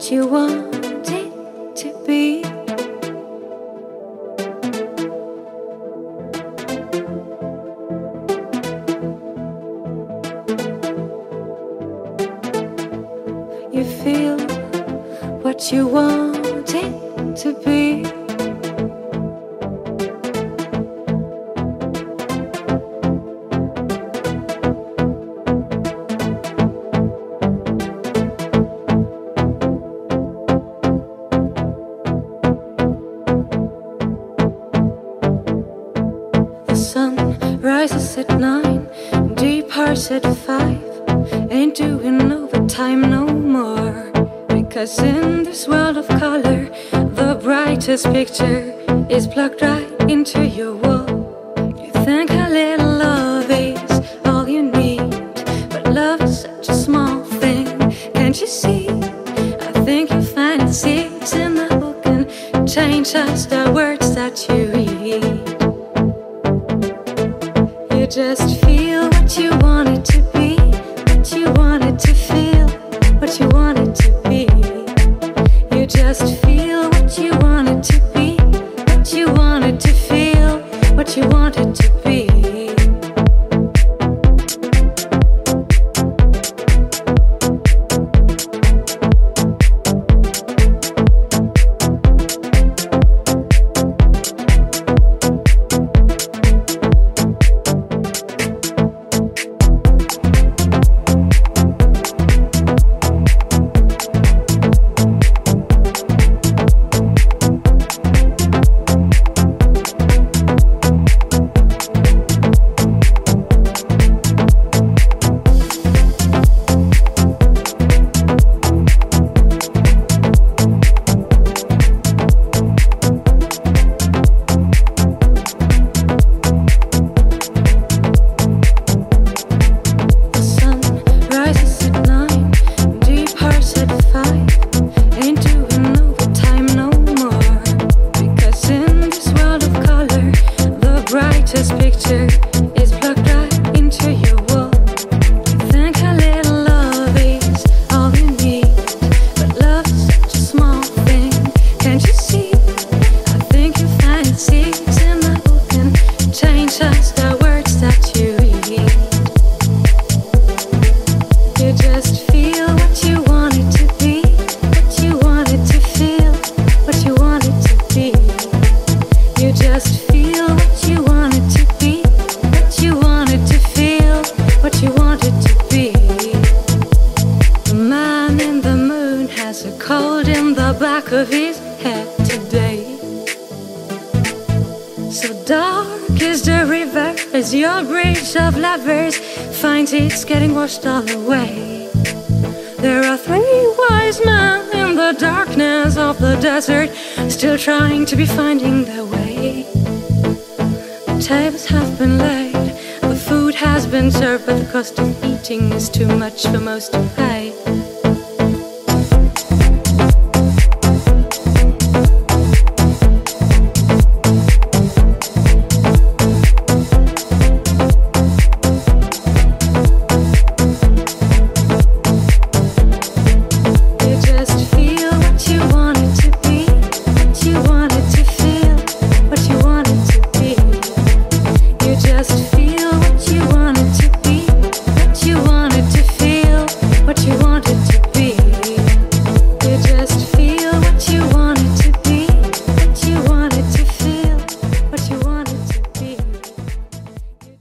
what you want it to be. You feel what you want it to be. The sun rises at 9, departs at 5. Ain't doing overtime no more, because in this world of color, the brightest picture is plugged right into your wall. You think a little love is all you need, but love is such a small thing, can't you see? I think you find it seeds in the book and change just the words that you read. You just feel what you want it to be, what you want it to feel, what you want it to be. You just feel what you want it to be, what you want it to feel, what you want it to be. This picture is plugged right into your wall. You think a little love is all you need, but love is such a small thing, can't you see? I think you find it seeds in the book and change just the words that you read. You just feel what you want it to be, what you want it to feel, what you want it to be. You just feel what you want it to be, what you want it to feel, what you want it to be. The man in the moon has a cold in the back of his head today. So dark is the river as your bridge of lovers finds it's getting washed all away. There are 3 wise men in the darkness of the desert, still trying to be finding their way. The tables have been laid, the food has been served, but the cost of eating is too much for most to pay.